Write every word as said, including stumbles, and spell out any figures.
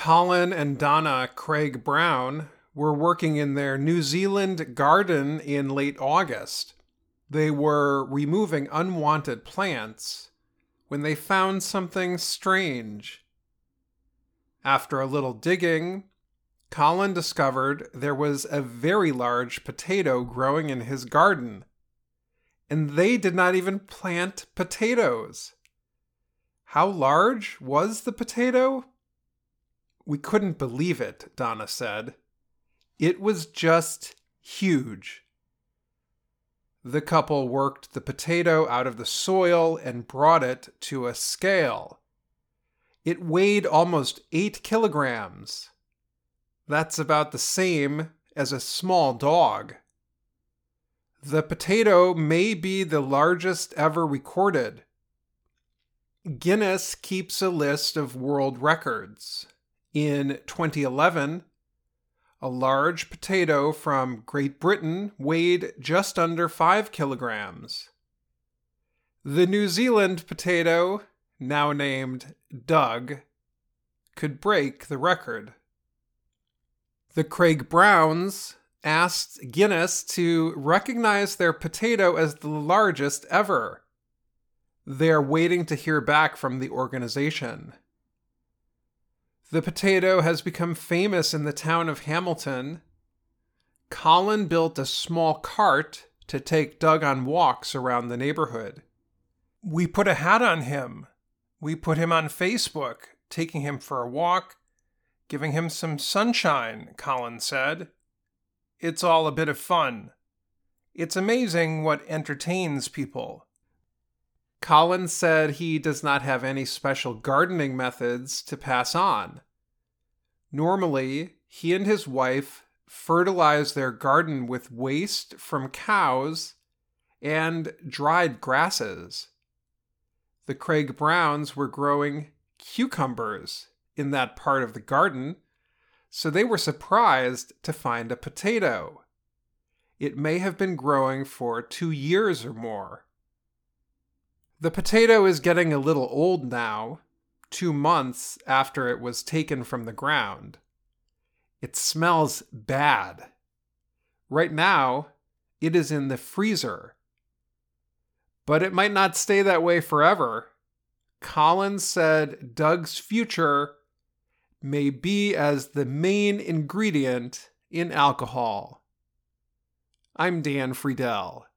Colin and Donna Craig Brown were working in their New Zealand garden in late August. They were removing unwanted plants when they found something strange. After a little digging, Colin discovered there was a very large potato growing in his garden, and they did not even plant potatoes. How large was the potato? We couldn't believe it, Donna said. It was just huge. The couple worked the potato out of the soil and brought it to a scale. It weighed almost eight kilograms. That's about the same as a small dog. The potato may be the largest ever recorded. Guinness keeps a list of world records. In twenty eleven, a large potato from Great Britain weighed just under five kilograms. The New Zealand potato, now named Doug, could break the record. The Craig Browns asked Guinness to recognize their potato as the largest ever. They're waiting to hear back from the organization. The potato has become famous in the town of Hamilton. Colin built a small cart to take Doug on walks around the neighborhood. We put a hat on him. We put him on Facebook, taking him for a walk, giving him some sunshine, Colin said. It's all a bit of fun. It's amazing what entertains people. Colin said he does not have any special gardening methods to pass on. Normally, he and his wife fertilize their garden with waste from cows and dried grasses. The Craig Browns were growing cucumbers in that part of the garden, so they were surprised to find a potato. It may have been growing for two years or more. The potato is getting a little old now, two months after it was taken from the ground. It smells bad. Right now, it is in the freezer. But it might not stay that way forever. Colin said Doug's future may be as the main ingredient in alcohol. I'm Dan Friedel.